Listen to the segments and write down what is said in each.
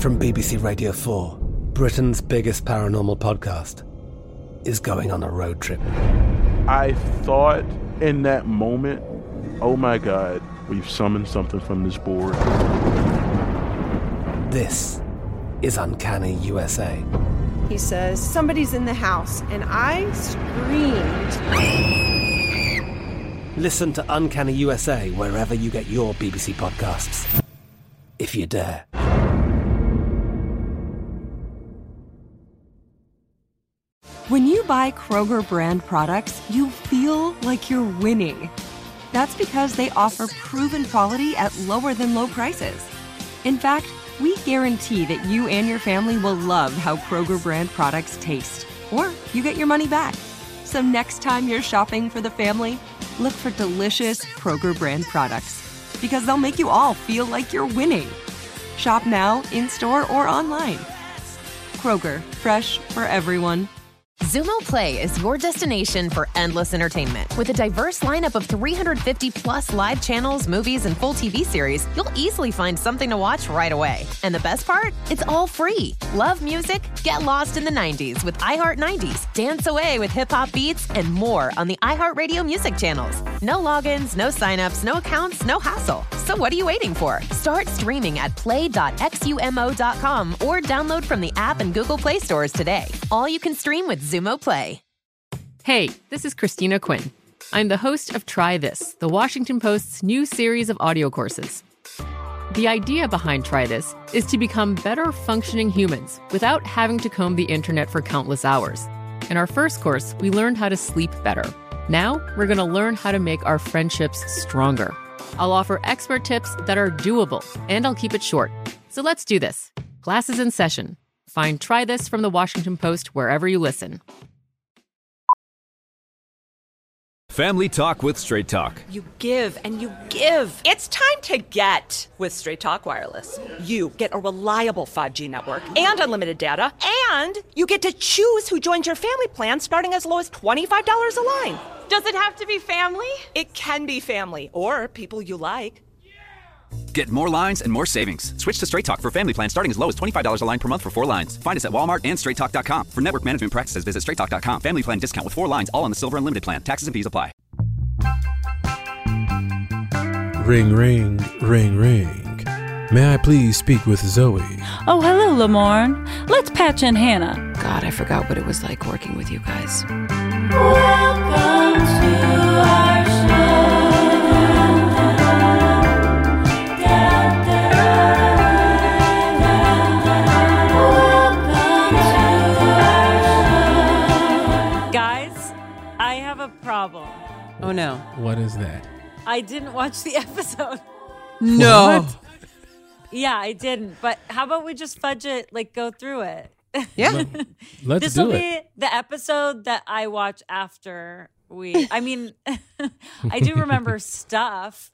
From BBC Radio 4, Britain's biggest paranormal podcast is going on a road trip. I thought in that moment, oh my God, we've summoned something from this board. This is Uncanny USA. He says, somebody's in the house, and I screamed. Listen to Uncanny USA wherever you get your BBC podcasts, if you dare. When you buy Kroger brand products, you feel like you're winning. That's because they offer proven quality at lower than low prices. In fact, we guarantee that you and your family will love how Kroger brand products taste, or you get your money back. So next time you're shopping for the family, look for delicious Kroger brand products, because they'll make you all feel like you're winning. Shop now, in-store, or online. Kroger, fresh for everyone. Xumo Play is your destination for endless entertainment. With a diverse lineup of 350 plus live channels, movies, and full TV series, you'll easily find something to watch right away. And the best part? It's all free. Love music? Get lost in the 90s with iHeart 90s, dance away with hip-hop beats, and more on the iHeartRadio music channels. No logins, no signups, no accounts, no hassle. So what are you waiting for? Start streaming at play.xumo.com or download from the app and Google Play stores today. All you can stream with Xumo Play. Hey, this is Christina Quinn. I'm the host of Try This, the Washington Post's new series of audio courses. The idea behind Try This is to become better functioning humans without having to comb the internet for countless hours. In our first course, we learned how to sleep better. Now, we're going to learn how to make our friendships stronger. I'll offer expert tips that are doable, and I'll keep it short. So let's do this. Class is in session. Find Try This from the Washington Post wherever you listen. Family Talk with Straight Talk. You give and you give. It's time to get with Straight Talk Wireless. You get a reliable 5G network and unlimited data, and you get to choose who joins your family plan starting as low as $25 a line. Does it have to be family? It can be family or people you like. Get more lines and more savings. Switch to Straight Talk for family plan starting as low as $25 a line per month for 4 lines. Find us at Walmart and straighttalk.com. For network management practices, visit straighttalk.com. Family plan discount with 4 lines, all on the Silver Unlimited plan. Taxes and fees apply. Ring, ring, ring, ring. May I please speak with Zoe? Oh, hello, Lamorne. Let's patch in Hannah. God, I forgot what it was like working with you guys. Welcome to our show. Problem. Oh no. What is that? I didn't watch the episode. No. What? Yeah, I didn't. But how about we just fudge it, like go through it? Yeah. Let's this do will it. be the episode that I watch after I mean, I do remember stuff.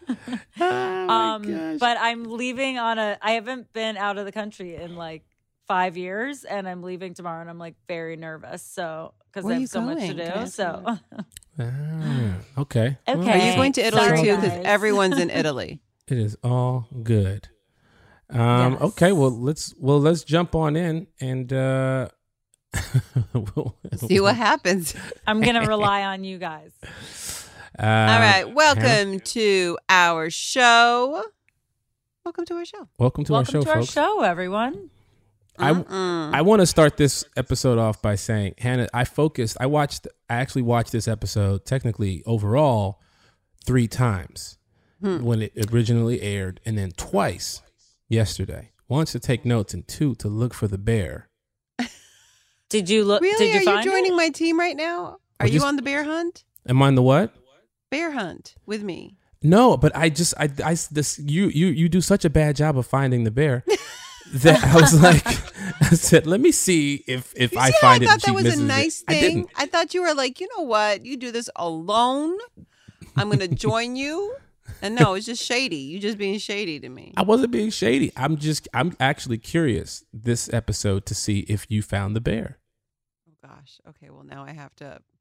But I'm leaving I haven't been out of the country in like 5 years, and I'm leaving tomorrow, and I'm like very nervous. So, because I have so much to do. So, okay. Okay. Are you going to Italy Sorry, too? Because guys. everyone's in Italy. It is all good. Yes. Okay. Well, let's jump on in and we'll See what happens. I'm gonna rely on you guys. All right. Welcome to our show. Welcome to our show. Welcome to our show, folks. Everyone. I want to start this episode off by saying, Hannah, I actually watched this episode technically overall 3 times when it originally aired, and then twice yesterday. Once to take notes, and 2 to look for the bear. Did you look? Really? Did you Are find you joining it? my team right now? Are you on the bear hunt? Am I on the what? Bear hunt with me. No, but you do such a bad job of finding the bear that I was like, I said, let me see if I find it. I and thought she that was misses a it. nice I thing. didn't. I thought you were like, you know what? You do this alone. I'm going to join you. And no, it's just shady. You just being shady to me. I wasn't being shady. I'm actually curious this episode to see if you found the bear. Oh gosh. Okay. Well, now I have to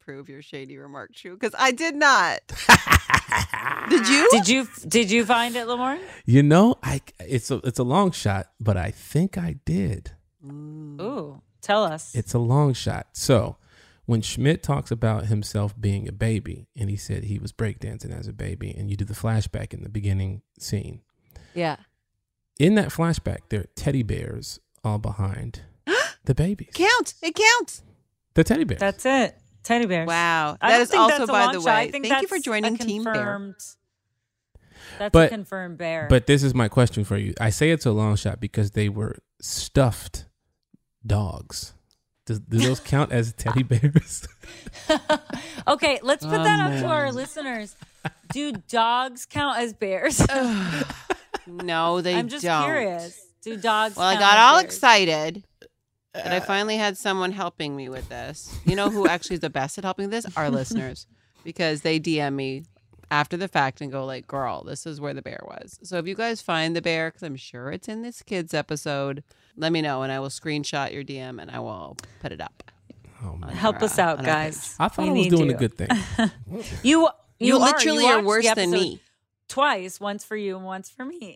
prove your shady remark true because I did not. Did you? Did you find it, Lamorne? You know, it's a long shot, but I think I did. Ooh, tell us. It's a long shot. So when Schmidt talks about himself being a baby, and he said he was breakdancing as a baby, and you do the flashback in the beginning scene. Yeah. In that flashback, there are teddy bears all behind the babies. It counts. The teddy bears. That's it. Teddy bears. Wow. I That don't is think also, that's a by long the shot. I way, think thank you for that's joining a Team Bear. That's But- a confirmed bear. But this is my question for you. I say it's a long shot because they were stuffed dogs. Do those count as teddy bears? Okay, let's put that up to our listeners. Do dogs count as bears? No, they don't. I'm just curious. Do dogs Well, I count got as all bears? excited that I finally had someone helping me with this. You know who actually is the best at helping this? Our listeners. Because they DM me after the fact and go like, girl, this is where the bear was. So if you guys find the bear, because I'm sure it's in this kids episode, let me know and I will screenshot your DM and I will put it up. Help us out, guys. I thought We I was need doing you. a good thing. You literally are watched worse the than episode me. Twice, once for you and once for me.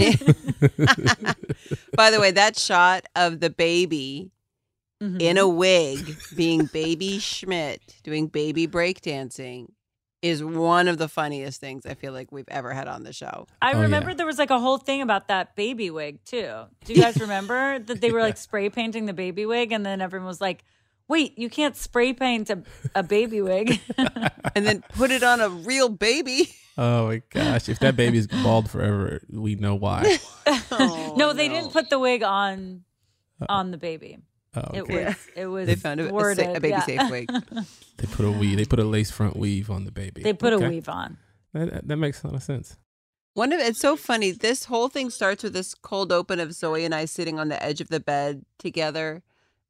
By the way, that shot of the baby in a wig being baby Schmidt doing baby breakdancing is one of the funniest things I feel like we've ever had on the show. I remember there was like a whole thing about that baby wig too. Do you guys remember that they were like spray painting the baby wig and then everyone was like, wait, you can't spray paint a baby wig. And then put it on a real baby. Oh my gosh. If that baby's bald forever, we know why. No, they didn't put the wig on the baby. Oh, okay. It was They found a worded, baby yeah. safe wig. They put a weave. They put a lace front weave on the baby. They put Okay. a weave on. That makes a lot of sense. It's so funny. This whole thing starts with this cold open of Zoe and I sitting on the edge of the bed together.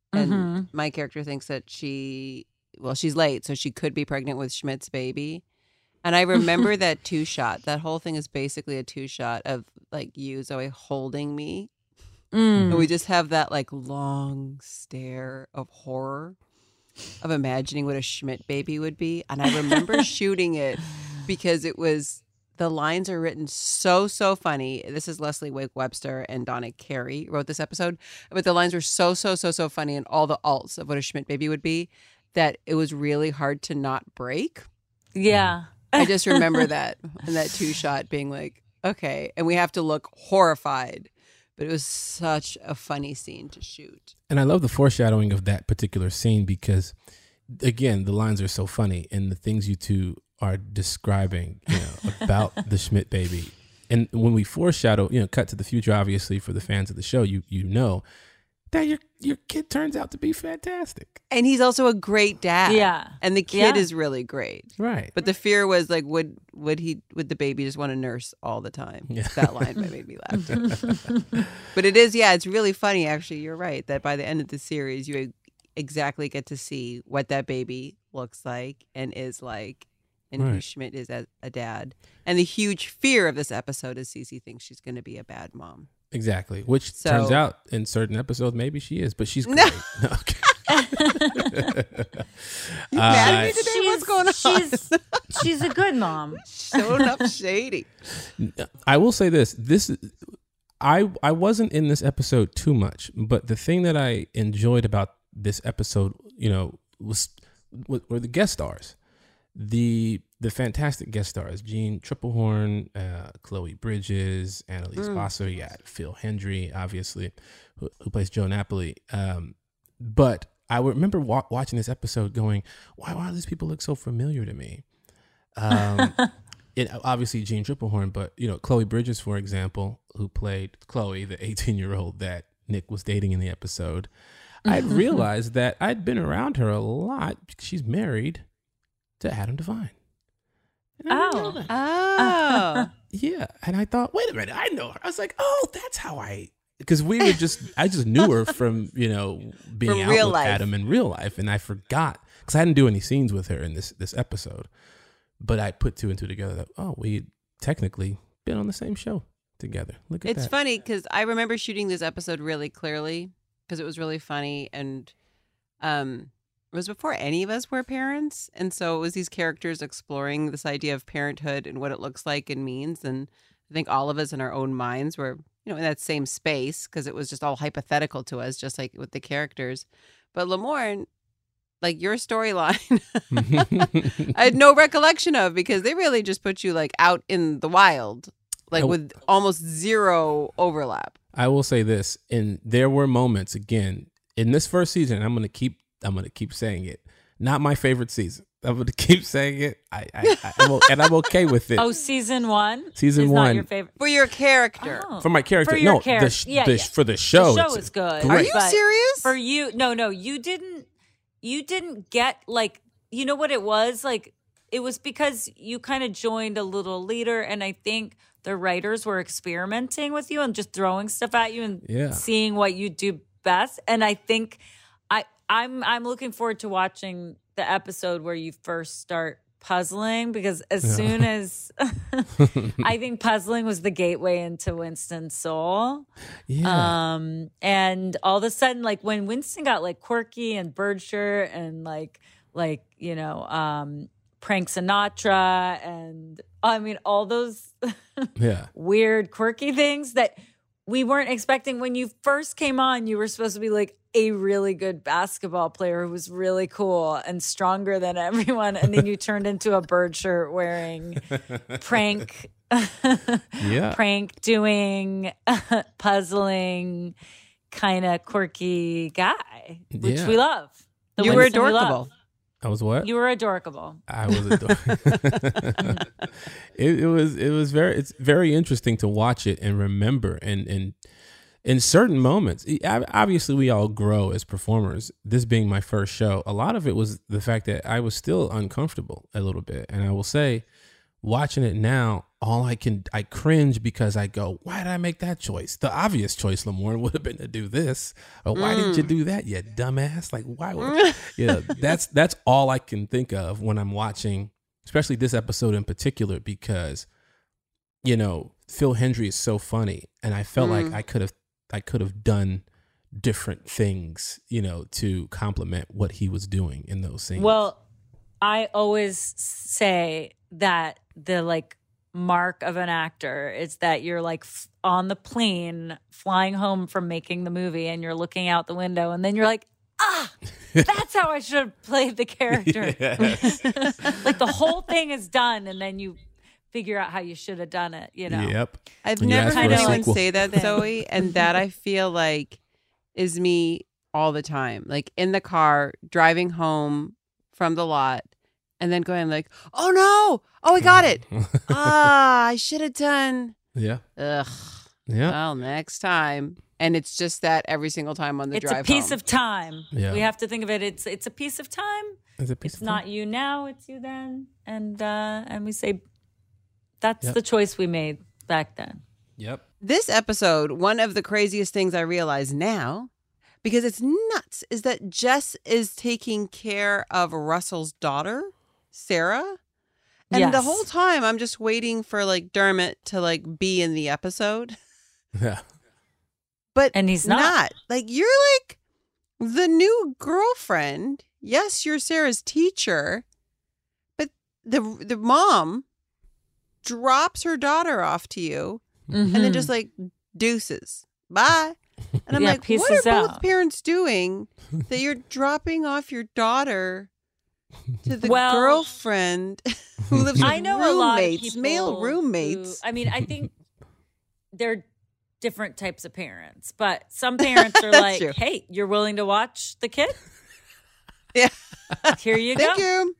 And my character thinks that she's late, so she could be pregnant with Schmidt's baby. And I remember that 2-shot. That whole thing is basically a 2-shot of like you, Zoe, holding me. And we just have that like long stare of horror of imagining what a Schmidt baby would be. And I remember shooting it because the lines are written so funny. This is Leslie Wake Webster and Donna Carey wrote this episode. But the lines were so funny and all the alts of what a Schmidt baby would be that it was really hard to not break. Yeah. I just remember that and that 2-shot being like, okay. And we have to look horrified. But it was such a funny scene to shoot. And I love the foreshadowing of that particular scene because, again, the lines are so funny and the things you two are describing, about the Schmidt baby. And when we foreshadow, cut to the future, obviously, for the fans of the show, you know that your kid turns out to be fantastic. And he's also a great dad. Yeah. And the kid is really great. Right. But the fear was like, would the baby just want to nurse all the time? Yeah. That line made me laugh too. But it's really funny actually. You're right that by the end of the series you exactly get to see what that baby looks like and is like and who Schmidt is as a dad. And the huge fear of this episode is Cece thinks she's going to be a bad mom. Exactly. Which turns out in certain episodes, maybe she is, but she's great. No, okay. You mad at me today? What's going on? She's a good mom. Showing up shady. I will say this. I wasn't in this episode too much, but the thing that I enjoyed about this episode, were the guest stars. The fantastic guest stars, Jean Triplehorn, Chloe Bridges, Annalise Basso, you got Phil Hendry, obviously, who plays Joe Napoli. But I remember watching this episode going, why do these people look so familiar to me? Obviously Jean Triplehorn, but Chloe Bridges, for example, who played Chloe, the 18-year-old that Nick was dating in the episode. I'd realized that I'd been around her a lot because she's married to Adam Devine. Oh. Yeah. And I thought, wait a minute, I know her. I was like, oh, that's how because I just knew her from, being from out real with life. Adam in real life. And I forgot because I didn't do any scenes with her in this episode. But I put 2 and 2 together that, we technically been on the same show together. Look at that. It's funny because I remember shooting this episode really clearly because it was really funny. And It was before any of us were parents. And so it was these characters exploring this idea of parenthood and what it looks like and means. And I think all of us in our own minds were, in that same space because it was just all hypothetical to us, just like with the characters. But Lamorne, like your storyline, I had no recollection of because they really just put you like out in the wild, like with almost zero overlap. I will say this, and there were moments again in this first season. And I'm gonna keep saying it. Not my favorite season. I'm gonna keep saying it. And I'm okay with it. Oh, season 1. Season is 1 not your favorite for your character. For my character, for your no. character. For the show, the show is good. Great. Are you serious? For you, no, you didn't get like, you know what it was like. It was because you kind of joined a little later, and I think the writers were experimenting with you and just throwing stuff at you and seeing what you do best. And I think I'm looking forward to watching the episode where you first start puzzling, because as soon as I think puzzling was the gateway into Winston's soul. Yeah. And all of a sudden, like when Winston got like quirky and bird shirt and like Prank Sinatra and I mean all those weird quirky things that we weren't expecting. When you first came on, you were supposed to be like a really good basketball player who was really cool and stronger than everyone, and then you turned into a bird shirt wearing prank doing puzzling kind of quirky guy, which we love. You were adorable. I was what? You were adorable. I was adorable. It's very interesting to watch it and remember. And in certain moments, obviously we all grow as performers. This being my first show, a lot of it was the fact that I was still uncomfortable a little bit. And I will say, watching it now, I cringe because I go, why did I make that choice? The obvious choice, Lamorne, would have been to do this. Or why didn't you do that, you dumbass? Like, why would that's all I can think of when I'm watching, especially this episode in particular, because, Phil Hendrie is so funny. And I felt like I could have done different things, to complement what he was doing in those scenes. Well, I always say that the mark of an actor is that you're on the plane flying home from making the movie and you're looking out the window and then you're like, that's how I should have played the character. Like the whole thing is done and then you figure out how you should have done it, Yep. I've never heard anyone say that, Zoe, and that I feel like is me all the time. Like in the car, driving home from the lot, and then going like, oh no, oh, I got it. I should have done. Yeah. Ugh. Yeah. Well, next time. And it's just that every single time on the drive home. It's a piece of time. Yeah. We have to think of it. It's a piece of time. It's not you now, it's you then. And we say that's the choice we made back then. Yep. This episode, one of the craziest things I realize now, because it's nuts, is that Jess is taking care of Russell's daughter, Sarah. And the whole time I'm just waiting for Dermot to be in the episode. Yeah. And he's not. You're the new girlfriend. Yes, you're Sarah's teacher. But the mom drops her daughter off to you and then just deuces. Bye. And I'm like, what are both parents doing that you're dropping off your daughter to the girlfriend who lives with I know a lot of roommates, people male roommates? I think they're different types of parents, but some parents are like, true. hey, you're willing to watch the kid? Yeah. Here you Thank go. you.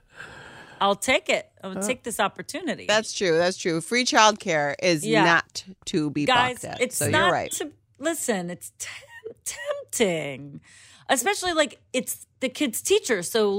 I'll take it. I'll take this opportunity. That's true. That's true. Free childcare is not to be Guys, balked at. it's so not you're right. Listen, it's tempting. Especially it's the kid's teacher. So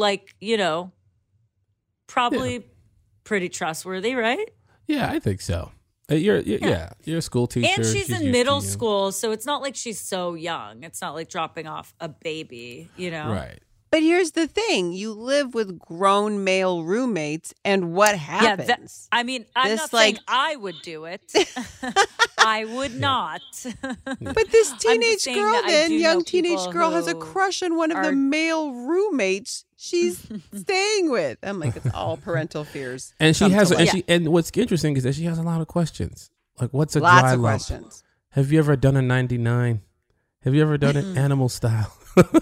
probably pretty trustworthy, right? Yeah, I think so. You're a school teacher. And she's in used middle to you. school, so it's not like she's so young. It's not like dropping off a baby, Right. But here's the thing. You live with grown male roommates, and what happens? I'm not saying I would do it. I would not. But this teenage girl young teenage girl has a crush on one of the male roommates she's staying with. I'm like, it's all parental fears. And she has, and what's interesting is that she has a lot of questions. Like, what's a Lots dry of lump? questions. Have you ever done a 99? Have you ever done it animal style?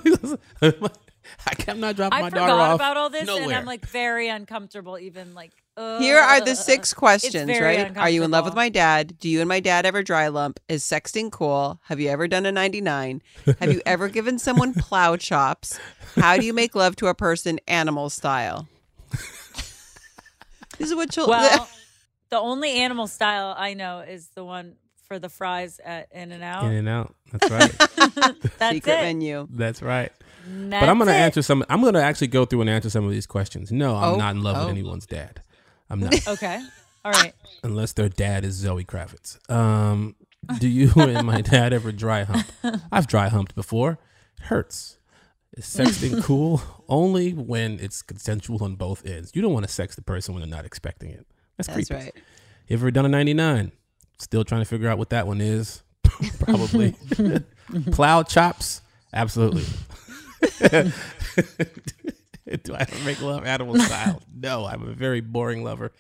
I'm not dropping my daughter off. I forgot about all this, nowhere. and I'm like very uncomfortable. Even like, here are the 6 questions, very right? Are you in love with my dad? Do you and my dad ever dry lump? Is sexting cool? Have you ever done a 99? Have you ever given someone plow chops? How do you make love to a person animal style? This is what children. Well, the only animal style I know is the one for the fries at In-N-Out. In-N-Out. That's right. That's Secret it. menu. That's right. That's but I'm going to it. answer some. I'm going to actually go through and answer some of these questions. No, I'm not in love with anyone's dad. I'm not. Okay. All right. Unless their dad is Zoe Kravitz. Do you and my dad ever dry hump? I've dry humped before. It hurts. Is sexting cool? Only when it's consensual on both ends. You don't want to sex the person when they're not expecting it. That's creepy. right. You ever done a 99? Still trying to figure out what that one is. Probably. Plow chops? Absolutely. Do I ever make love animal style? No, I'm a very boring lover.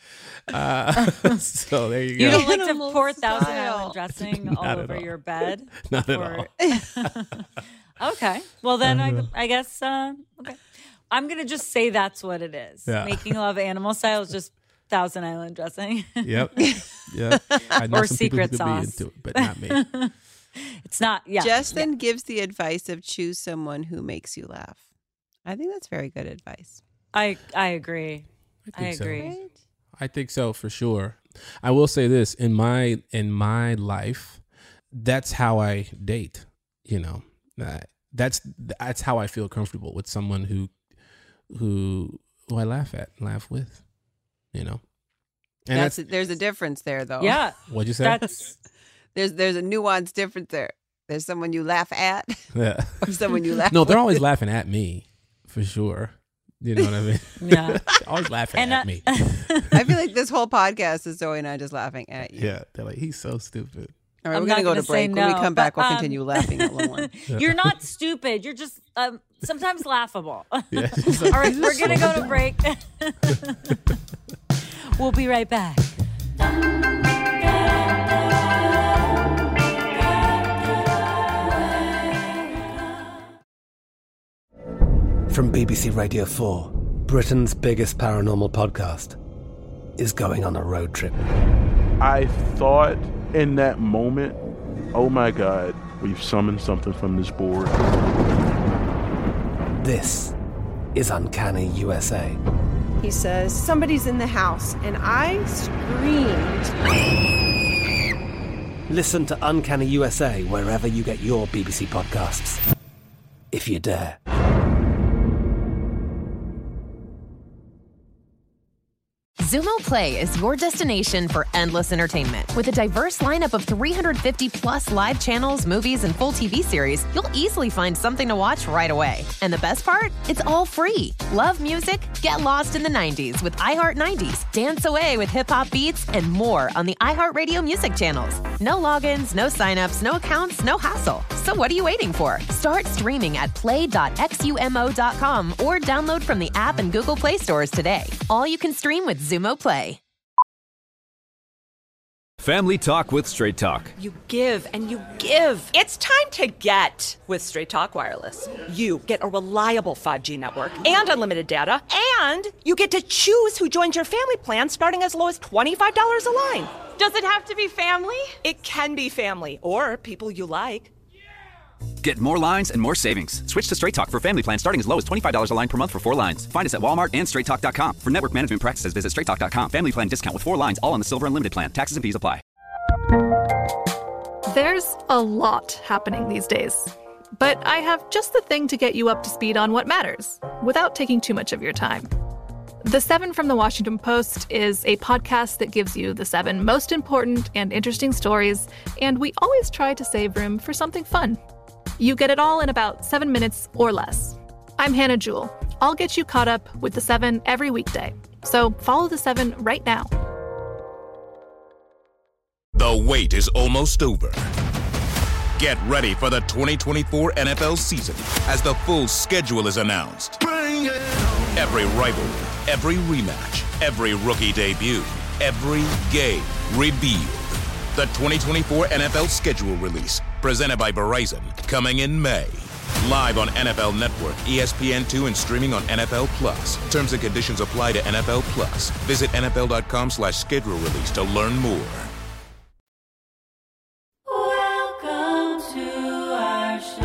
So there you go. You don't like to pour Thousand Island dressing all Not at over all. your bed? Not at all. Okay. Well, then I guess, okay. I'm going to just say that's what it is. Yeah. Making love animal style is just Thousand Island dressing. Yep. Yep. I know Or some people who secret could sauce. be into it, but not me. It's not, yeah. Justin gives the advice of choose someone who makes you laugh. I think that's very good advice. I agree. I think so. agree. I think so for sure. I will say this in my life, that's how I date. You know, that's how I feel comfortable with someone who I laugh with. You know, and there's a difference there, though. Yeah. What'd you say? There's a nuanced difference there. There's someone you laugh at, Yeah. or someone you laugh. No, they're with. always laughing at me, for sure. You know what I mean? Yeah. They're always laughing at me. I feel like this whole podcast is Zoe and I just laughing at you. Yeah, they're like, he's so stupid. All right, I'm we're gonna not go to gonna say break. When we no, come back, but, we'll continue laughing at Lauren. You're not stupid. You're just sometimes laughable. Yeah, she's like, All right, "He's we're so going to go to break. We'll be right back. From BBC Radio 4, Britain's biggest paranormal podcast is going on a road trip. I thought in that moment, oh my God, we've summoned something from this board. This is Uncanny USA. He says, somebody's in the house, and I screamed. Listen to Uncanny USA wherever you get your BBC podcasts, if you dare. Zumo Play is your destination for endless entertainment. With a diverse lineup of 350 plus live channels, movies, and full TV series, you'll easily find something to watch right away. And the best part? It's all free. Love music? Get lost in the 90s with iHeart 90s, dance away with hip-hop beats, and more on the iHeartRadio music channels. No logins, no signups, no accounts, no hassle. So what are you waiting for? Start streaming at play.xumo.com or download from the app and Google Play stores today. All you can stream with Zumo Play. Family Talk with Straight Talk. You give and you give. It's time to get with Straight Talk Wireless. You get a reliable 5G network and unlimited data, and you get to choose who joins your family plan starting as low as $25 a line. Does it have to be family? It can be family or people you like. Get more lines and more savings. Switch to Straight Talk for family plan starting as low as $25 a line per month for 4 lines. Find us at Walmart and straighttalk.com. For network management practices, visit straighttalk.com. Family plan discount with 4 lines, all on the Silver Unlimited plan. Taxes and fees apply. There's a lot happening these days. But I have just the thing to get you up to speed on what matters, without taking too much of your time. The 7 from the Washington Post is a podcast that gives you the 7 most important and interesting stories, and we always try to save room for something fun. You get it all in about 7 minutes or less. I'm Hannah Jewell. I'll get you caught up with The 7 every weekday. So follow The 7 right now. The wait is almost over. Get ready for the 2024 NFL season as the full schedule is announced. Every rivalry, every rematch, every rookie debut, every game revealed. The 2024 NFL schedule release, presented by Verizon, coming in May. Live on NFL Network, ESPN2, and streaming on NFL Plus. Terms and conditions apply to NFL Plus. Visit NFL.com/schedule release to learn more. Welcome to our show.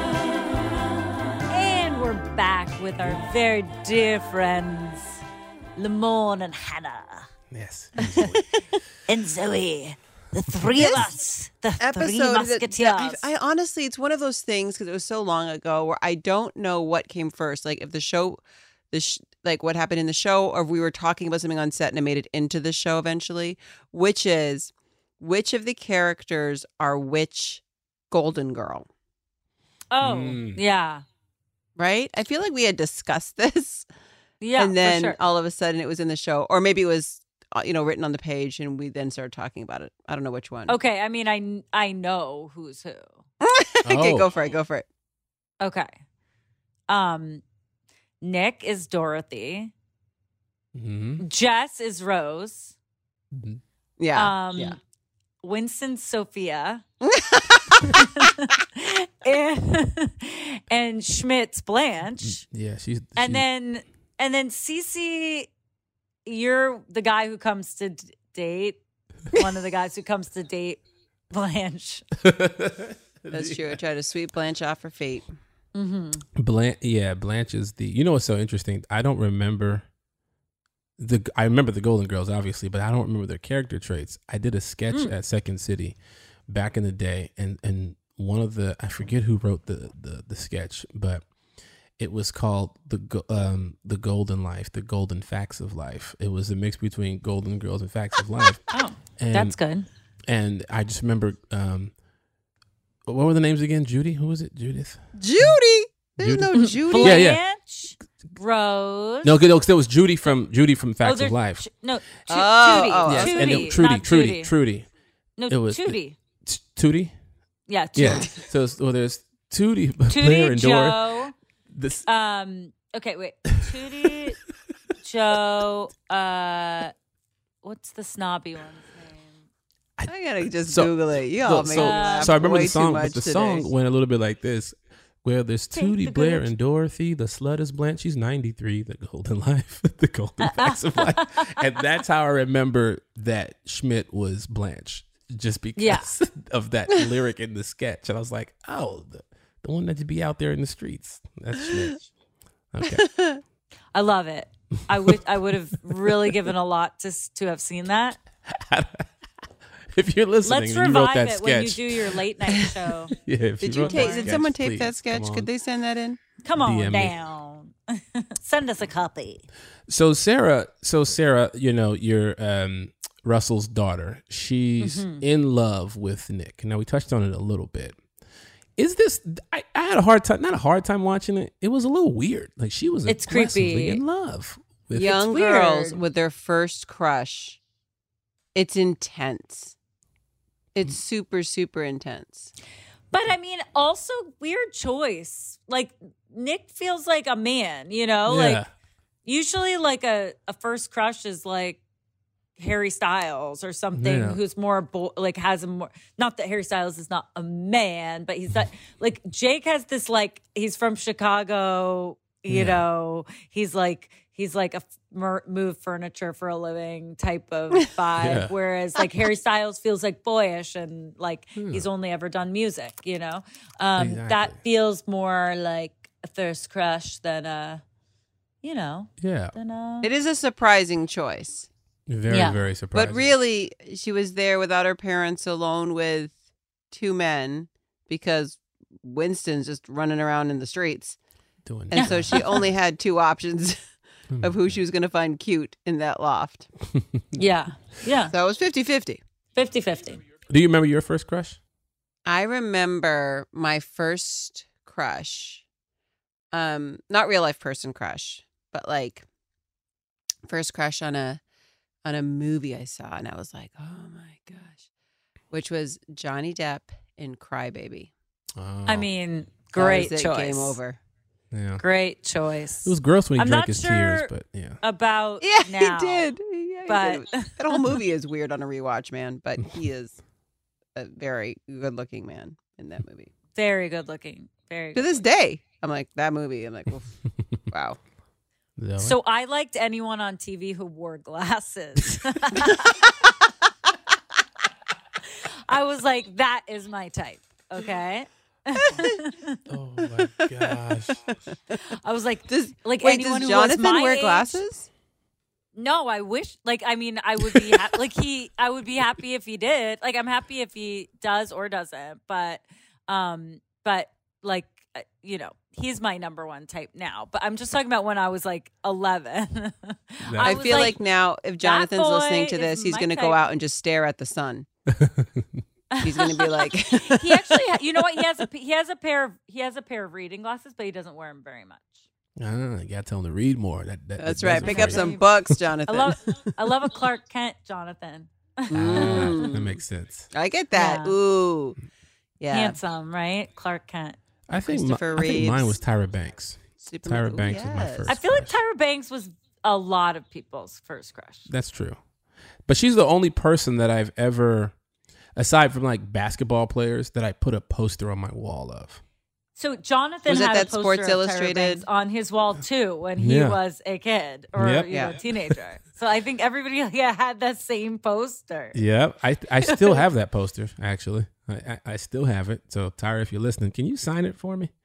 And we're back with our very dear friends, Lamorne and Hannah. Yes. And Zoe. The three of us. The three musketeers. I honestly, it's one of those things because it was so long ago where I don't know what came first. Like if the show, like what happened in the show, or if we were talking about something on set and it made it into the show eventually, which of the characters are which Golden Girl? Oh, yeah. Right? I feel like we had discussed this. Yeah, and then for sure. all of a sudden it was in the show, or maybe it was written on the page, and we then started talking about it. I don't know which one. Okay, I mean, I know who's who. Okay, go for it. Okay. Nick is Dorothy. Mm-hmm. Jess is Rose. Mm-hmm. Yeah. Winston's Sophia. and Schmidt's Blanche. Yeah, she's And then Cece, you're the guy who comes to date. One of the guys who comes to date Blanche. That's true. I tried to sweep Blanche off her feet. Mm-hmm. Blanche is the. You know what's so interesting? I don't remember I remember the Golden Girls, obviously, but I don't remember their character traits. I did a sketch at Second City back in the day, and one of the, I forget who wrote the sketch, but it was called the Golden Life, the Golden Facts of Life. It was a mix between Golden Girls and Facts of Life. That's good. And I just remember, what were the names again? Judy? Who was it? Judith? Judy? There's no Judy. Blanche, Rose. No, there was Judy from Facts of Life. No, Yes, Tootie. and it, Trudy. No, it was Tootie. Tootie? Yeah, Tootie. Yeah. So there's Tootie, Tootie, Blair, and Dora. Joe. Okay, wait. Tootie, Joe. What's the snobby one's name? I gotta just Google it. You all make me laugh. So I remember way the song, too much but the today. song went a little bit like this. Where there's Tootie, Blair, and Dorothy. The slut is Blanche. She's 93. The Golden Life. The Golden Facts of Life. And that's how I remember that Schmidt was Blanche. Just because of that lyric in the sketch. And I was like, oh, the one that would be out there in the streets. That's Schmidt. Okay. I love it. I would have really given a lot to have seen that. If you're listening, let's and you wrote revive that it sketch. when you do your late night show. Did someone tape please, that sketch? come on. Could they send that in? Come on DM me. down. Send us a copy. So Sarah, you're Russell's daughter. She's in love with Nick. Now we touched on it a little bit. Is this? I had a hard time. Not a hard time watching it. It was a little weird. Like she was aggressively creepy. in love with Young girls with their first crush. It's intense. It's super, super intense. But I mean, also weird choice. Like Nick feels like a man, like usually like a first crush is like Harry Styles or something who's more has a more, not that Harry Styles is not a man, but he's not like Jake has this, like, he's from Chicago, he's like a move furniture for a living type of vibe, whereas like Harry Styles feels like boyish and like he's only ever done music, Exactly. That feels more like a first crush than It is a surprising choice. Very, very surprising. But really, she was there without her parents, alone with two men, because Winston's just running around in the streets. And so she only had two options of who she was going to find cute in that loft. Yeah. So it was 50-50. 50-50. Do you remember your first crush? I remember my first crush not real life person crush, but like first crush on a movie I saw, and I was like, oh my gosh, which was Johnny Depp in Cry Baby. Oh. I mean, great choice. Game over. Yeah. Great choice. It was gross when he I'm drank not his sure tears, but yeah. About he now, did. Yeah, but that whole movie is weird on a rewatch, man. But he is a very good-looking man in that movie. Very good looking. Very to good this day. I'm like that movie. I'm like, oof, wow. So I liked anyone on TV who wore glasses. I was like, that is my type. Okay. Oh my gosh. I was like, does anyone who Jonathan was my wear age, glasses? No, I wish. Like, I mean, I would be I would be happy if he did. Like, I'm happy if he does or doesn't. But like, you know, he's my number one type now. But I'm just talking about when I was like 11. I feel like now, if Jonathan's listening to this, he's going to go out and just stare at the sun. He's going to be like, he actually, you know what? He has a pair of reading glasses, but he doesn't wear them very much. You got to tell him to read more. That's right. Pick up some books, Jonathan. I love a Clark Kent, Jonathan. That makes sense. I get that. Yeah. Ooh, yeah, handsome, right? Clark Kent. I think mine was Tyra Banks. Tyra Banks was my first. I feel like Tyra Banks was a lot of people's first crush. That's true, but she's the only person that I've ever, aside from like basketball players, that I put a poster on my wall of. So Jonathan was had that a poster Sports of Illustrated Tyra Banks on his wall too when he was a kid or a teenager. So I think everybody had that same poster. Yeah, I still have that poster actually. I still have it. So Tyra, if you're listening, can you sign it for me?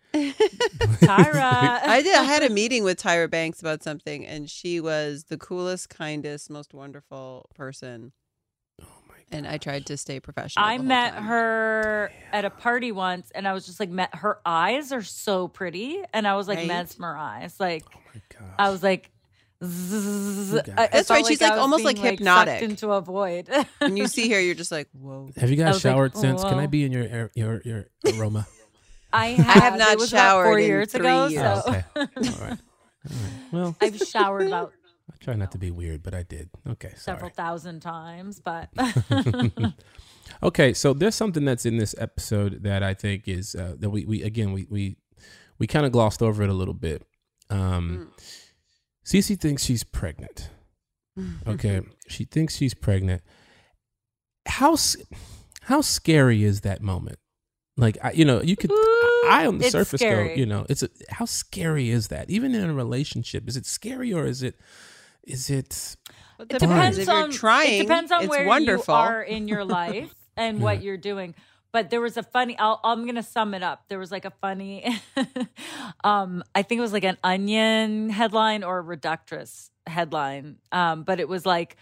Tyra, I had a meeting with Tyra Banks about something, and she was the coolest, kindest, most wonderful person. And I tried to stay professional. I met her at a party once, and I was just like, her eyes are so pretty, and I was like mesmerized. Like, oh my gosh. I was like, that's right. She's like almost like hypnotic sucked into a void. When you see her, you're just like, whoa. Have you guys showered since? Can I be in your aroma? I have not showered 4 years ago. years. So. Okay. All right. Well, I've showered about. I try not to be weird, but I did. Okay, several thousand times, but. Okay, so there's something that's in this episode that I think is that we kind of glossed over it a little bit. Cece thinks she's pregnant. Okay, she thinks she's pregnant. How scary is that moment? Like, you could. I on the surface scary. go, how scary is that? Even in a relationship, is it scary or is it? It depends if you're trying. It depends on it's where wonderful. you are in your life and what you're doing. But there was a funny. I'm gonna sum it up. There was like a funny. I think it was like an Onion headline or a Reductress headline. But it was like,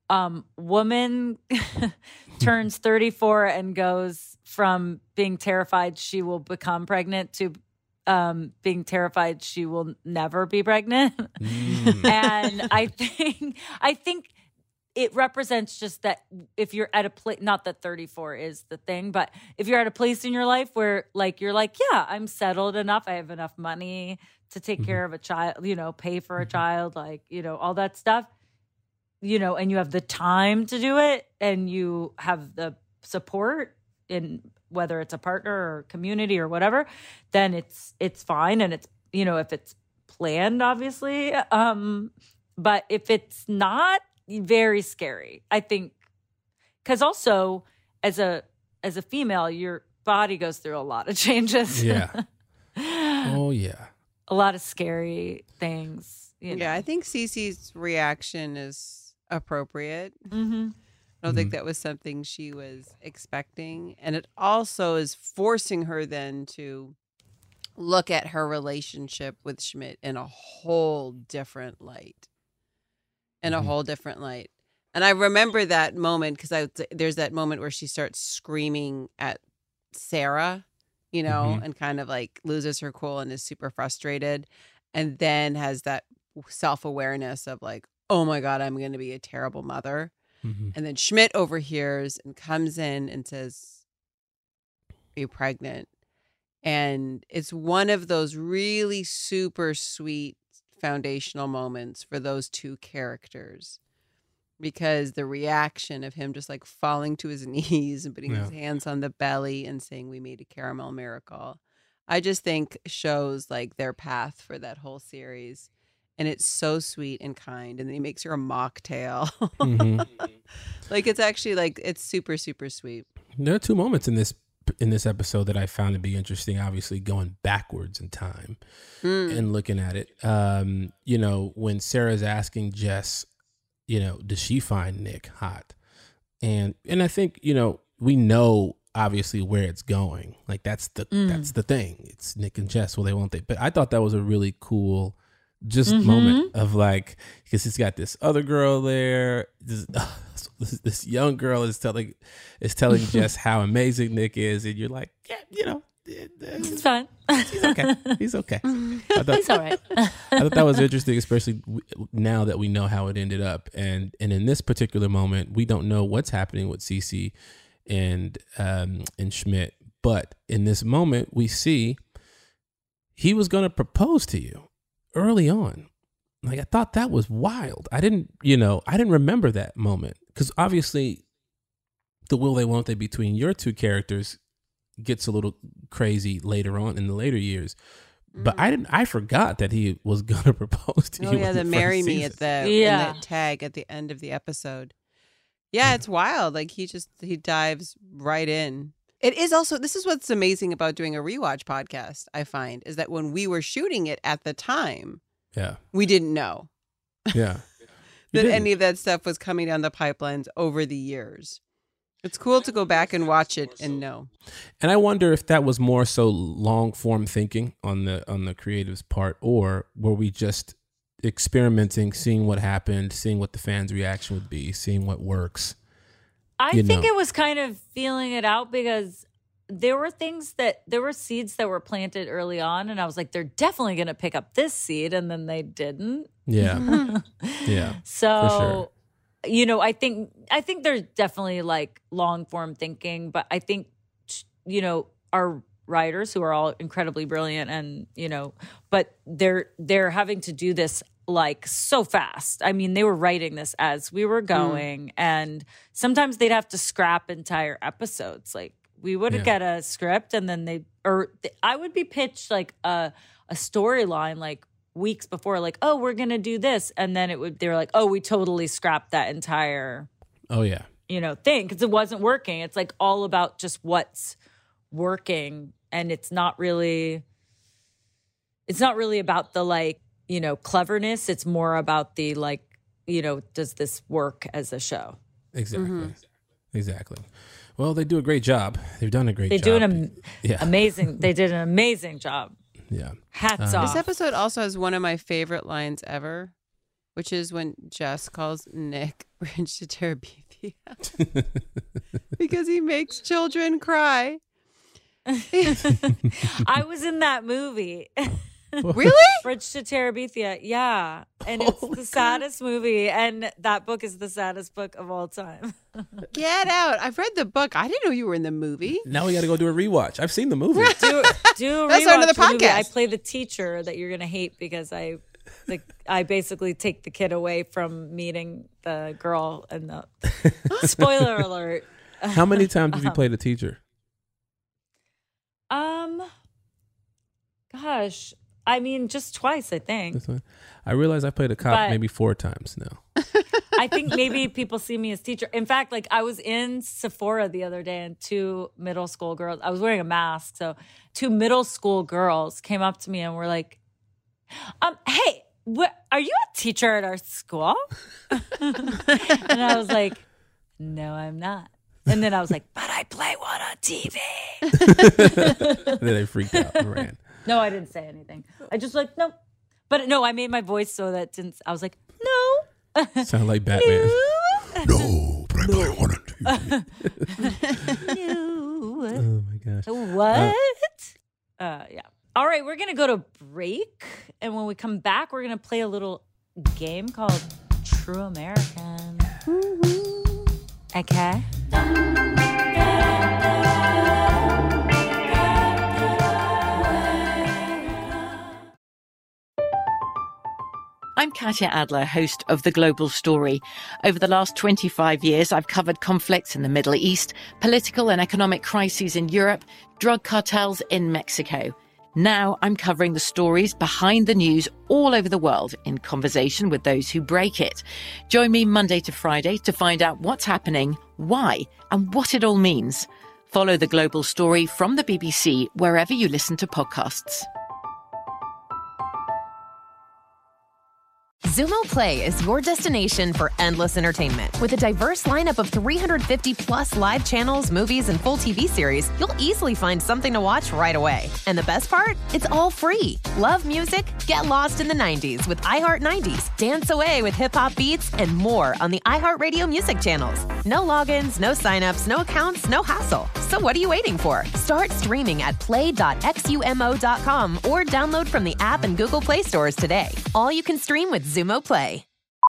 woman turns 34 and goes from being terrified she will become pregnant to being terrified she will never be pregnant. And I think it represents just that if you're at a place, not that 34 is the thing, but if you're at a place in your life where like, you're like, yeah, I'm settled enough. I have enough money to take care of a child, pay for a child, like, all that stuff, and you have the time to do it and you have the support in whether it's a partner or community or whatever, then it's fine. And it's, if it's planned, obviously. But if it's not, very scary, I think. Because also as a female, your body goes through a lot of changes. Yeah. Oh yeah. A lot of scary things. Yeah, I think Cece's reaction is appropriate. Mm-hmm. I don't think that was something she was expecting. And it also is forcing her then to look at her relationship with Schmidt in a whole different light. And I remember that moment because there's that moment where she starts screaming at Sarah, and kind of like loses her cool and is super frustrated. And then has that self-awareness of like, oh my God, I'm going to be a terrible mother. Mm-hmm. And then Schmidt overhears and comes in and says, are you pregnant? And it's one of those really super sweet foundational moments for those two characters, because the reaction of him just like falling to his knees and putting his hands on the belly and saying, "We made a caramel miracle," I just think shows like their path for that whole series. And it's so sweet and kind. And then he makes her a mocktail. Like, it's actually like, it's super, super sweet. There are two moments in this episode that I found to be interesting, obviously going backwards in time and looking at it. You know, when Sarah's asking Jess, you know, does she find Nick hot? And I think, you know, we know obviously where it's going. Like that's the thing. It's Nick and Jess. Well, they won't they? But I thought that was a really cool moment of like, because he's got this other girl there. This young girl is telling Jess how amazing Nick is, and you're like, yeah, you know, it's fine. He's okay. He's okay. He's all right. I thought that was interesting, especially now that we know how it ended up. And in this particular moment, we don't know what's happening with Cece and Schmidt, but in this moment, we see he was going to propose to you early on. Like, I thought that was wild. I didn't remember that moment, because obviously the will they won't they between your two characters gets a little crazy later on in the later years. But I forgot that he was going to propose to you. Oh yeah, the marry me at the in that tag at the end of the episode. Yeah, it's wild. Like he dives right in. It is also, this is what's amazing about doing a rewatch podcast, I find, is that when we were shooting it at the time, we didn't know. Yeah. that any of that stuff was coming down the pipelines over the years. It's cool to go back and watch it and know. And I wonder if that was more so long form thinking on the creative's part, or were we just experimenting, seeing what happened, seeing what the fans' reaction would be, seeing what works. I think it was kind of feeling it out, because there were seeds that were planted early on, and I was like, they're definitely going to pick up this seed, and then they didn't. Yeah. Yeah. So, for sure. You know, I think there's definitely like long form thinking, but I think, you know, our writers, who are all incredibly brilliant, and, you know, but they're having to do this like so fast. I mean, they were writing this as we were going, and sometimes they'd have to scrap entire episodes. Like, we would get a script, and then I would be pitched like a storyline like weeks before, like, oh, we're gonna do this, and then they were like, oh, we totally scrapped that entire thing, because it wasn't working. It's like all about just what's working, and it's not really about the, like, you know, cleverness. It's more about the, like, you know, does this work as a show? Exactly. Well, they do a great job. They've done a great job. Amazing. They did an amazing job. Yeah. Hats off. This episode also has one of my favorite lines ever, which is when Jess calls Nick Bridge to Terabithia because he makes children cry. I was in that movie. Really? Bridge to Terabithia. Yeah. And it's the saddest movie. And that book is the saddest book of all time. Get out. I've read the book. I didn't know you were in the movie. Now we got to go do a rewatch. I've seen the movie. Do a That's rewatch another podcast. movie. I play the teacher that you're going to hate, because I basically take the kid away from meeting the girl. And the spoiler alert. How many times have you played a teacher? Gosh. I mean, just twice, I think. I realize I played a cop maybe 4 times now. I think maybe people see me as teacher. In fact, like, I was in Sephora the other day, and 2 middle school girls, I was wearing a mask, so 2 middle school girls came up to me and were like, hey, are you a teacher at our school? And I was like, no, I'm not. And then I was like, but I play one on TV. And then they freaked out and ran. No, I didn't say anything. I just like, no. But no, I made my voice so that since I was like, no. Sound like Batman. No, but I play one on TV. No. Oh my gosh. What? Yeah. All right, we're going to go to break. And when we come back, we're going to play a little game called True American. Okay. I'm Katya Adler, host of The Global Story. Over the last 25 years, I've covered conflicts in the Middle East, political and economic crises in Europe, drug cartels in Mexico. Now I'm covering the stories behind the news all over the world in conversation with those who break it. Join me Monday to Friday to find out what's happening, why, and what it all means. Follow The Global Story from the BBC wherever you listen to podcasts. Zumo Play is your destination for endless entertainment. With a diverse lineup of 350 plus live channels, movies, and full TV series, you'll easily find something to watch right away. And the best part? It's all free. Love music? Get lost in the 90s with iHeart 90s, dance away with hip-hop beats, and more on the iHeartRadio music channels. No logins, no signups, no accounts, no hassle. So what are you waiting for? Start streaming at play.xumo.com or download from the app and Google Play stores today. All you can stream with Zumo Play.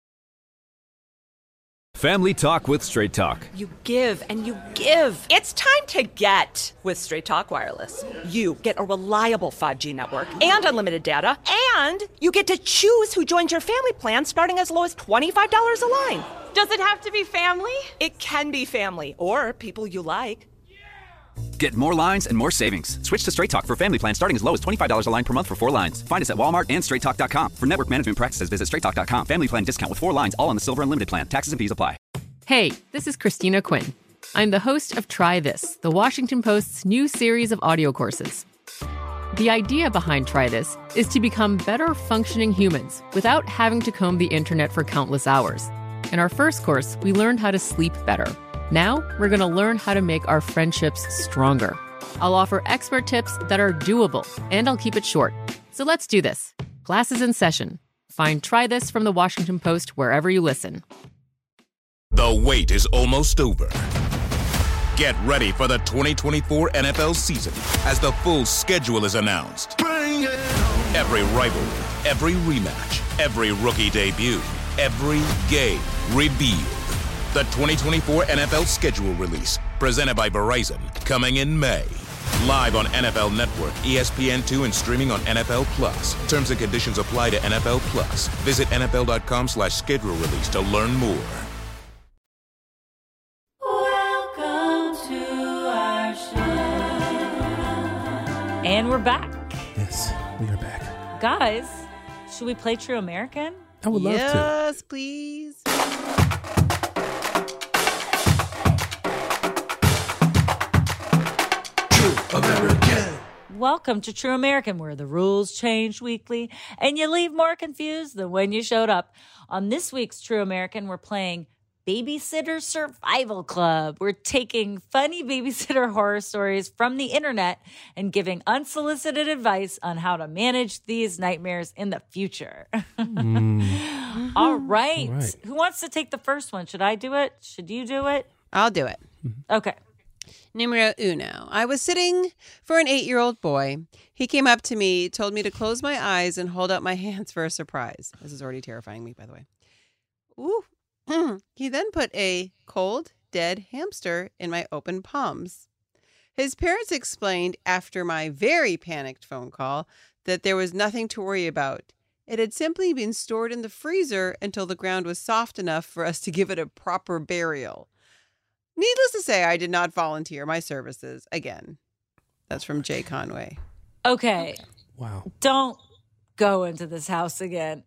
Family Talk with Straight Talk. You give and you give. It's time to get with Straight Talk Wireless. You get a reliable 5G network and unlimited data, and you get to choose who joins your family plan starting as low as $25 a line. Does it have to be family? It can be family or people you like. Get more lines and more savings. Switch to Straight Talk for family plan starting as low as $25 a line per month for 4 lines. Find us at Walmart and straighttalk.com. For network management practices, visit straighttalk.com. Family plan discount with 4 lines, all on the Silver Unlimited plan. Taxes and fees apply. Hey, this is Christina Quinn. I'm the host of Try This, the Washington Post's new series of audio courses. The idea behind Try This is to become better functioning humans without having to comb the internet for countless hours. In our first course, we learned how to sleep better. Now, we're going to learn how to make our friendships stronger. I'll offer expert tips that are doable, and I'll keep it short. So let's do this. Class is in session. Find Try This from the Washington Post wherever you listen. The wait is almost over. Get ready for the 2024 NFL season as the full schedule is announced. Every rivalry, every rematch, every rookie debut, every game revealed. The 2024 NFL schedule release, presented by Verizon, coming in May. Live on NFL Network, ESPN2, and streaming on NFL Plus. Terms and conditions apply to NFL Plus. Visit NFL.com/schedule release to learn more. Welcome to our show. And we're back. Yes, we are back. Guys, should we play True American? I would love to. Yes, please. American. Welcome to True American, where the rules change weekly and you leave more confused than when you showed up. On this week's True American, we're playing Babysitter Survival Club. We're taking funny babysitter horror stories from the internet and giving unsolicited advice on how to manage these nightmares in the future. All right. Who wants to take the first one? Should I do it? Should you do it? I'll do it. Okay. Numero uno. I was sitting for an 8-year-old boy. He came up to me, told me to close my eyes and hold out my hands for a surprise. This is already terrifying me, by the way. Ooh. He then put a cold, dead hamster in my open palms. His parents explained after my very panicked phone call that there was nothing to worry about. It had simply been stored in the freezer until the ground was soft enough for us to give it a proper burial. Needless to say, I did not volunteer my services again. That's from Jay Conway. Okay. Wow. Don't go into this house again.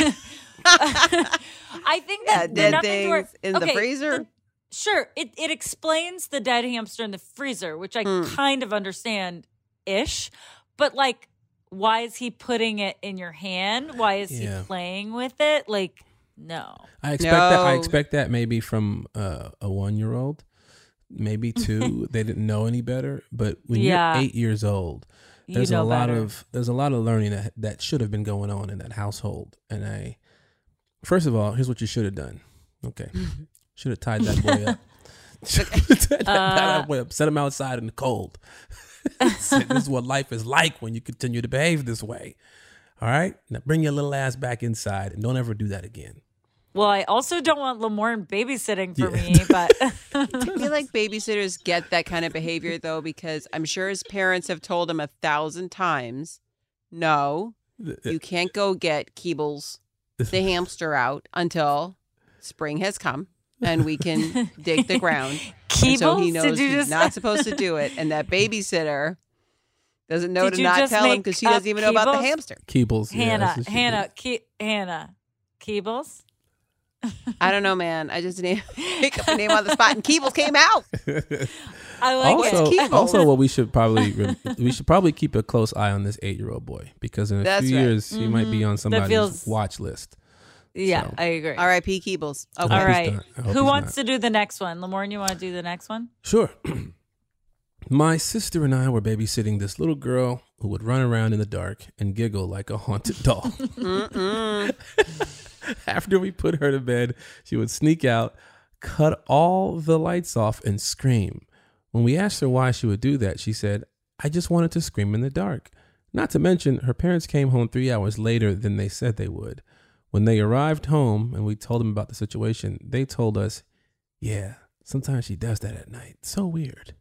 I think that dead things in the freezer. Sure, it explains the dead hamster in the freezer, which I kind of understand-ish. But like, why is he putting it in your hand? Why is he playing with it? Like, no. I expect that maybe from a 1-year-old, maybe 2. They didn't know any better. But when you're 8 years old, there's a lot of learning that should have been going on in that household. And first of all, here's what you should have done. Okay, should have tied that boy up. Tied that boy up. Set him outside in the cold. This is what life is like when you continue to behave this way. All right, now bring your little ass back inside and don't ever do that again. Well, I also don't want Lamorne babysitting for me, but I feel like babysitters get that kind of behavior, though, because I'm sure his parents have told him 1,000 times, no, you can't go get Keebles. the hamster out until spring has come and we can dig the ground. And so he knows he's not supposed to do it. And that babysitter doesn't know to not tell him because she doesn't even know about the hamster. Keebles. Hannah. Keebles? I don't know, man. I just pick up a name on the spot and Keebles came out. I like it. Also, what we should probably keep a close eye on this 8-year-old boy because in a few years he might be on somebody's watch list. Yeah, So. I agree. R.I.P. Keebles. Okay. All right. Who wants to do the next one? Lamorne, you want to do the next one? Sure. My sister and I were babysitting this little girl who would run around in the dark and giggle like a haunted doll. After we put her to bed, she would sneak out, cut all the lights off, and scream. When we asked her why she would do that, she said, "I just wanted to scream in the dark." Not to mention, her parents came home 3 hours later than they said they would. When they arrived home and we told them about the situation, they told us, "Yeah, sometimes she does that at night. So weird."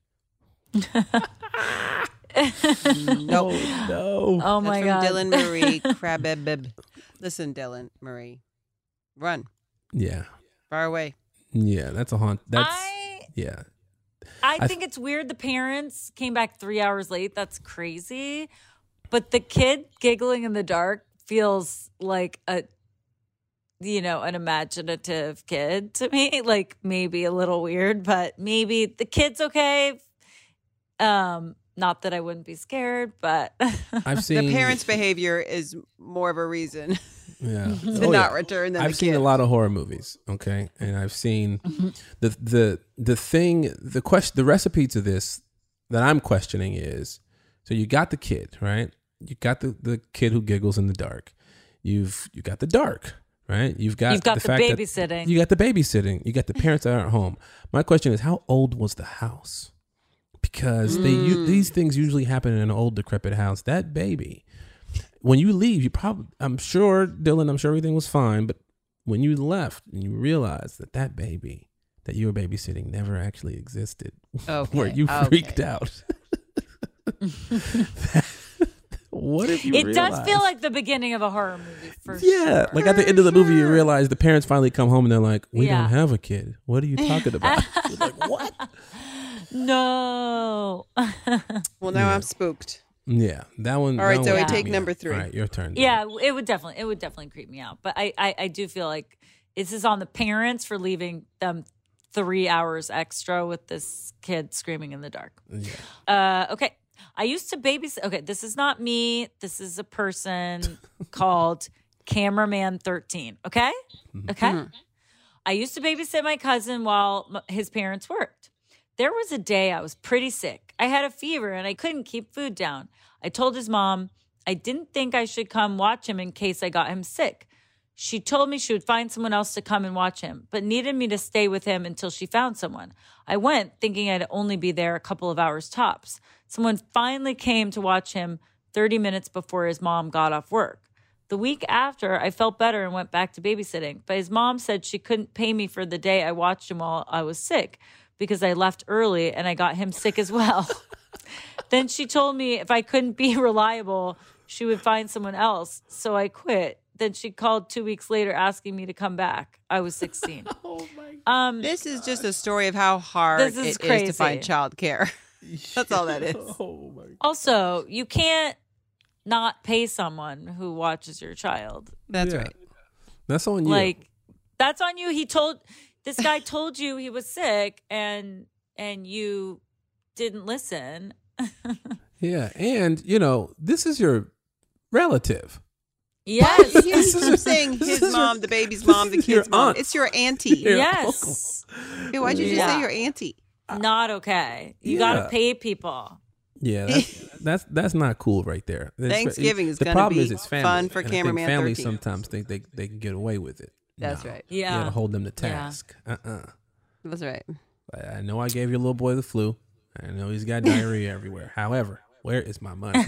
No. Oh my God. Dylan Marie Crabbe. Listen, Dylan Marie, run. Yeah. Far away. Yeah, that's a haunt. Yeah. I think it's weird the parents came back 3 hours late. That's crazy. But the kid giggling in the dark feels like an imaginative kid to me. Like maybe a little weird, but maybe the kid's okay. Not that I wouldn't be scared, but I've seen the parents' behavior is more of a reason to not return than I've seen a lot of horror movies, okay, and I've seen the recipe to this that I'm questioning is, so you got the kid, right? You got the kid who giggles in the dark. You got the dark, right? You've got the fact babysitting. You got the babysitting. You got the parents that aren't home. My question is, how old was the house? Because these things usually happen in an old, decrepit house. That baby, when you leave, I'm sure, Dylan, everything was fine. But when you left and you realized that baby that you were babysitting never actually existed, where you freaked out. What if you It does feel like the beginning of a horror movie, for sure. Yeah, like at the end of the movie, you realize the parents finally come home and they're like, "We don't have a kid. What are you talking about?" You're like, what? No. Well, now I'm spooked. Yeah, that one. All right, so we take number 3. All right, your turn. Yeah, it would definitely creep me out. But I do feel like this is on the parents for leaving them 3 hours extra with this kid screaming in the dark. Yeah. Okay. I used to babysit. Okay, this is not me. This is a person called Cameraman 13. Okay? Okay? I used to babysit my cousin while his parents worked. There was a day I was pretty sick. I had a fever and I couldn't keep food down. I told his mom I didn't think I should come watch him in case I got him sick. She told me she would find someone else to come and watch him, but needed me to stay with him until she found someone. I went thinking I'd only be there a couple of hours tops. Someone finally came to watch him 30 minutes before his mom got off work. The week after, I felt better and went back to babysitting, but his mom said she couldn't pay me for the day I watched him while I was sick because I left early and I got him sick as well. Then she told me if I couldn't be reliable, she would find someone else, so I quit. Then she called 2 weeks later asking me to come back. I was 16. Oh my God. This is just a story of how hard it is to find childcare. That's all that is. Oh my God. Also, you can't not pay someone who watches your child. That's right. That's on you. Like, that's on you. This guy told you he was sick and you didn't listen. Yeah. And, this is your relative. Yes. I'm saying his mom, the baby's mom, the kid's mom. It's your auntie. Yes. Hey, why'd you just say your auntie? Not okay. You got to pay people. Yeah, that's not cool right there. Thanksgiving is going to be fun for Cameraman 13. Families sometimes think they can get away with it. That's right. Yeah. You got to hold them to task. That's right. I know I gave your little boy the flu. I know he's got diarrhea everywhere. However, where is my money?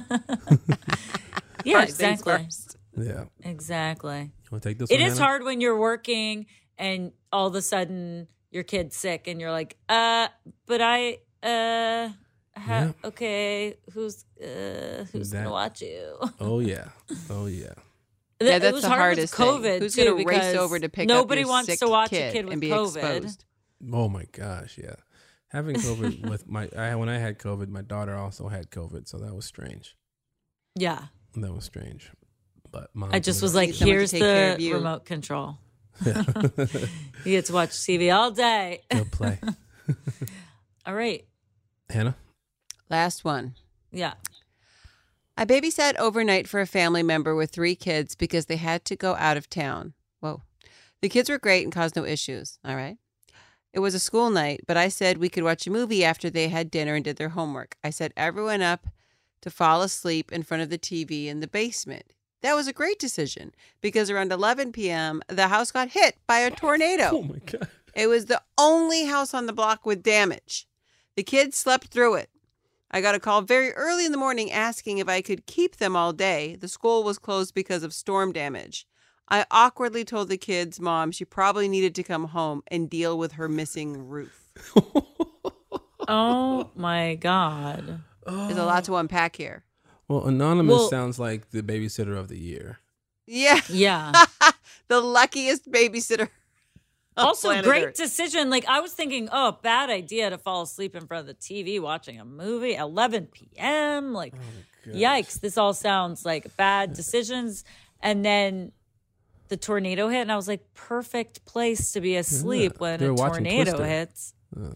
Yeah, First things exactly. first. Yeah. Exactly. You want to take this It one, is Hannah? hard when you're working and all of a sudden your kid's sick and you're like, but I, okay, who's going to watch you? Oh, yeah. Oh, yeah. Yeah, that's it was the hard hardest with COVID thing. Who's too, going to race because over to pick nobody up your wants sick to watch kid a kid with and be COVID. exposed? Oh my gosh, yeah. Having COVID with when I had COVID, my daughter also had COVID, so that was strange. Yeah. That was strange. But Mom I just was Need like, someone to here's take care the of you. remote control. You get to watch TV all day. Go play. All right. Hannah? Last one. Yeah. I babysat overnight for a family member with 3 kids because they had to go out of town. Whoa. The kids were great and caused no issues. All right. It was a school night, but I said we could watch a movie after they had dinner and did their homework. I set everyone up to fall asleep in front of the TV in the basement. That was a great decision because around 11 p.m., the house got hit by a tornado. Oh, my God. It was the only house on the block with damage. The kids slept through it. I got a call very early in the morning asking if I could keep them all day. The school was closed because of storm damage. I awkwardly told the kids' mom she probably needed to come home and deal with her missing roof. Oh, my God. There's a lot to unpack here. Well, Anonymous sounds like the babysitter of the year. Yeah. Yeah. The luckiest babysitter. on Also, planet great Earth. decision. Like, I was thinking, oh, bad idea to fall asleep in front of the TV watching a movie, 11 p.m. Like, yikes. This all sounds like bad decisions. And then the tornado hit, and I was like, perfect place to be asleep when They a were watching tornado Twister. hits.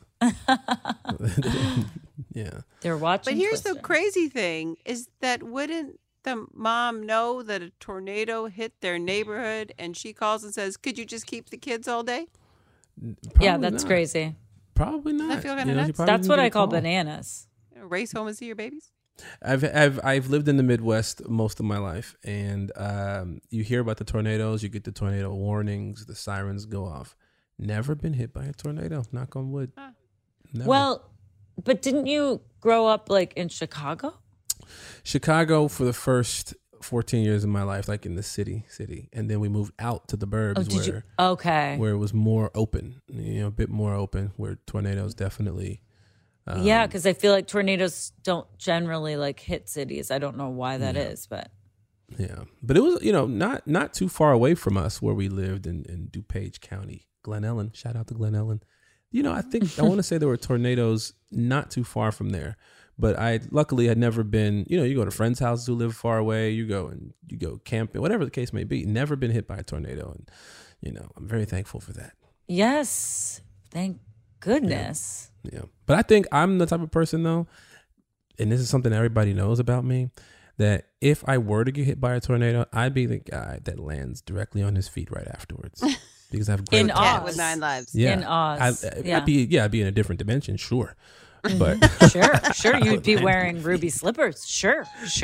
Yeah. They're watching But here's Twister. the crazy thing is that wouldn't the mom know that a tornado hit their neighborhood and she calls and says, could you just keep the kids all day? Yeah, that's crazy. Probably not. Doesn't that feel kinda nuts? That's what I call bananas. Race home and see your babies? I've lived in the Midwest most of my life, and you hear about the tornadoes, you get the tornado warnings, the sirens go off. Never been hit by a tornado. Knock on wood. Never. Well, but didn't you grow up like in Chicago? Chicago for the first 14 years of my life, like in the city, and then we moved out to the burbs Oh, did you? Okay. where it was more open, a bit more open, where tornadoes definitely. Yeah, because I feel like tornadoes don't generally like hit cities. I don't know why that is, but Yeah, but it was not too far away from us where we lived in DuPage County, Glen Ellen. Shout out to Glen Ellen. I think I want to say there were tornadoes not too far from there, but I luckily had never been. You go to friends' houses who live far away. You go camping, whatever the case may be. Never been hit by a tornado, and I'm very thankful for that. yes, thank goodness. Yeah, but I think I'm the type of person though, and this is something everybody knows about me, that if I were to get hit by a tornado, I'd be the guy that lands directly on his feet right afterwards because I have great In Oz. With 9 lives. Yeah, In Oz. I'd be in a different dimension, sure, but Sure, you'd be wearing ruby slippers. Sure.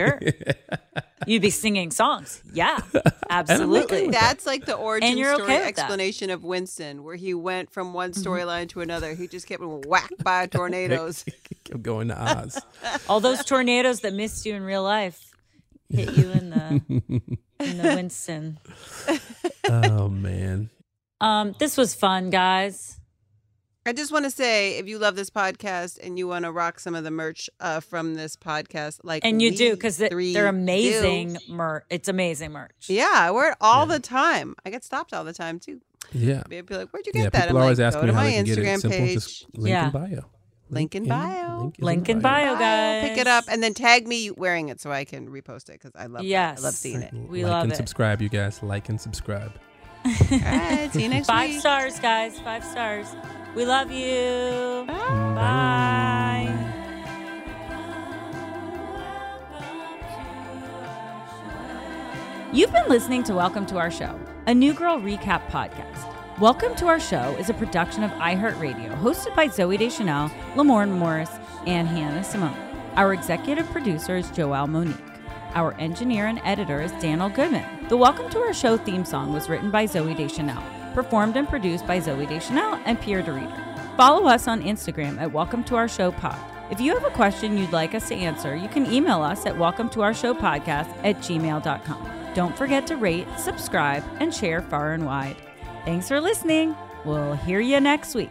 You'd be singing songs. Yeah, absolutely. That's like the origin And you're story okay with that. explanation of Winston, where he went from one storyline to another. He just kept getting whacked by tornadoes. kept going to Oz. All those tornadoes that missed you in real life hit you in the Winston. Oh man. This was fun, guys. I just want to say, if you love this podcast and you want to rock some of the merch from this podcast, And you do, because three they're amazing do. merch. It's amazing merch. Yeah, I wear it all the time. I get stopped all the time too. Yeah. People be like, "Where'd you get that?" People I'm always like, ask "Go me to how my they can get it. Instagram Simple, page. just link in bio. Link in bio. Link in bio, guys. Pick it up and then tag me wearing it so I can repost it because I love that. I love seeing it. We like love and it. subscribe, you guys. Like and subscribe. All right, see you next 5 week. stars, guys. 5 stars. We love you. Bye. You've been listening to Welcome to Our Show, a New Girl recap podcast. Welcome to Our Show is a production of iHeartRadio, hosted by Zoe Deschanel, Lamorne Morris, and Hannah Simone. Our executive producer is Joelle Monique. Our engineer and editor is Daniel Goodman. The Welcome to Our Show theme song was written by Zoe Deschanel, performed and produced by Zoe Deschanel and Pierre DeReader. Follow us on Instagram at Welcome to Our Show Pod. If you have a question you'd like us to answer, you can email us at welcometourourshowpodcast@gmail.com. Don't forget to rate, subscribe, and share far and wide. Thanks for listening. We'll hear you next week.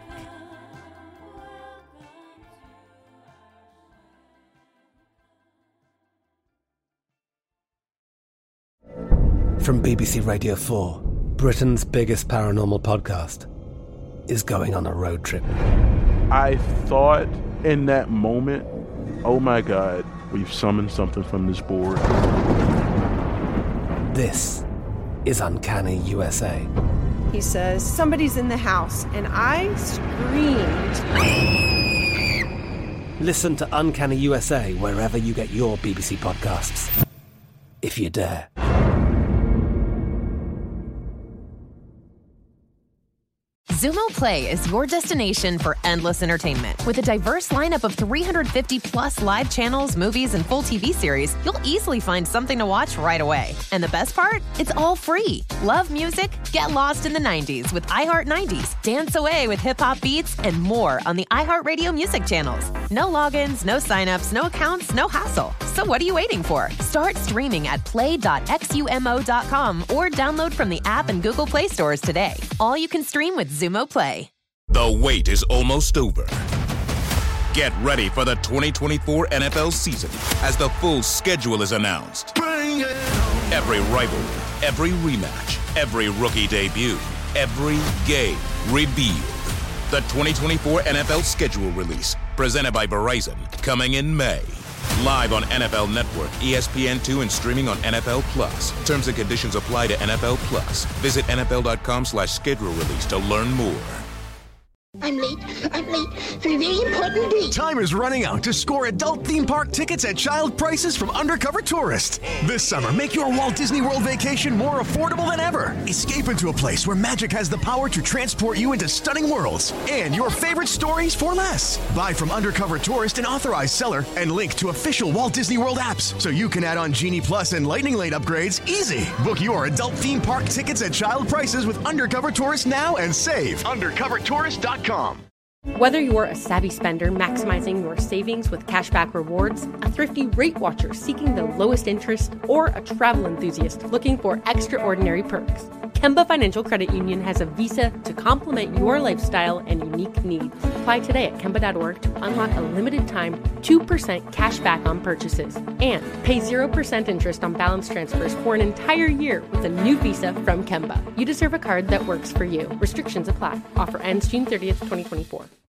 From BBC Radio 4, Britain's biggest paranormal podcast is going on a road trip. I thought in that moment, oh my God, we've summoned something from this board. This is Uncanny USA. He says, somebody's in the house, and I screamed. Listen to Uncanny USA wherever you get your BBC podcasts, if you dare. Zumo Play is your destination for endless entertainment. With a diverse lineup of 350 plus live channels, movies, and full TV series, you'll easily find something to watch right away. And the best part? It's all free. Love music? Get lost in the 90s with iHeart 90s, dance away with hip-hop beats, and more on the iHeartRadio music channels. No logins, no signups, no accounts, no hassle. So what are you waiting for? Start streaming at play.xumo.com or download from the app and Google Play stores today. All you can stream with Zumo Play. The wait is almost over. Get ready for the 2024 NFL season as the full schedule is announced. Every rivalry, every rematch, every rookie debut, every game revealed. The 2024 NFL schedule release, presented by Verizon, coming in May. Live on NFL Network, ESPN2, and streaming on NFL Plus. Terms and conditions apply to NFL Plus. Visit NFL.com/schedule release to learn more. I'm late for a very important date. Time is running out to score adult theme park tickets at child prices from Undercover Tourist. This summer, make your Walt Disney World vacation more affordable than ever. Escape into a place where magic has the power to transport you into stunning worlds and your favorite stories for less. Buy from Undercover Tourist, an authorized seller, and link to official Walt Disney World apps so you can add on Genie Plus and Lightning Lane upgrades easy. Book your adult theme park tickets at child prices with Undercover Tourist now and save. UndercoverTourist.com. Whether you're a savvy spender maximizing your savings with cashback rewards, a thrifty rate watcher seeking the lowest interest, or a travel enthusiast looking for extraordinary perks, Kemba Financial Credit Union has a visa to complement your lifestyle and unique needs. Apply today at Kemba.org to unlock a limited time 2% cash back on purchases and pay 0% interest on balance transfers for an entire year with a new visa from Kemba. You deserve a card that works for you. Restrictions apply. Offer ends June 30th, 2024.